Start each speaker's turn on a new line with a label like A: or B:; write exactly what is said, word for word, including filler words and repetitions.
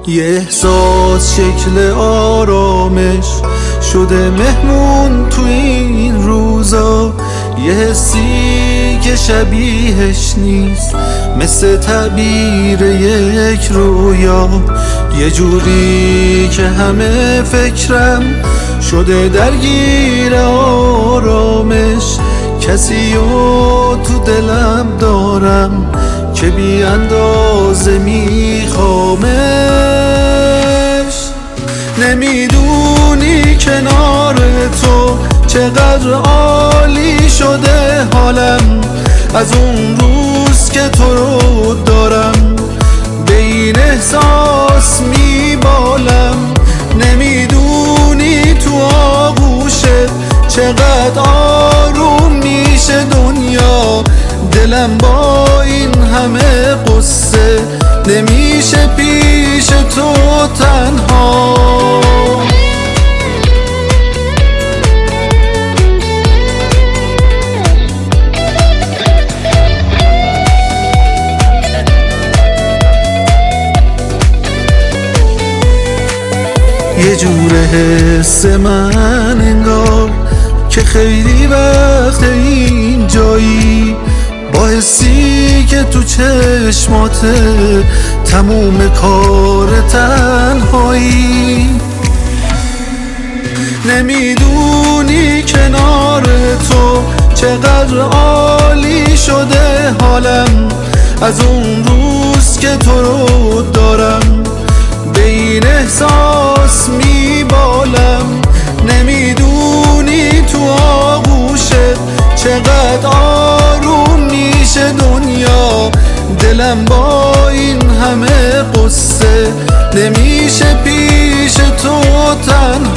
A: یه احساس شکل آرامش شده مهمون تو این روزا، یه حسی که شبیهش نیست مثل تعبیر یک رویا، یه جوری که همه فکرم شده درگیر آرامش، کسی رو تو دلم دارم که بی اندازه میخوامش. نمیدونی کنار تو چقدر عالی شده حالم، از اون روز که تو رو دارم به این احساس میبالم. نمیدونی تو آغوشت چقدر آروم میشه دنیا، دلم با این همه قصه نمیشه پیش تو تنها. یه جوره حس من انگار که خیلی وقت این جایی، با حسی که تو چشماته تموم کار تنهایی. نمیدونی کنار تو چقدر عالی شده حالم، از اون روز که تو رو دارم به این احساس میبالم. نمیدونی تو آغوشت چقدر آروم میشه دنیا، دلم با این همه قصه نمیشه پیش تو تنها.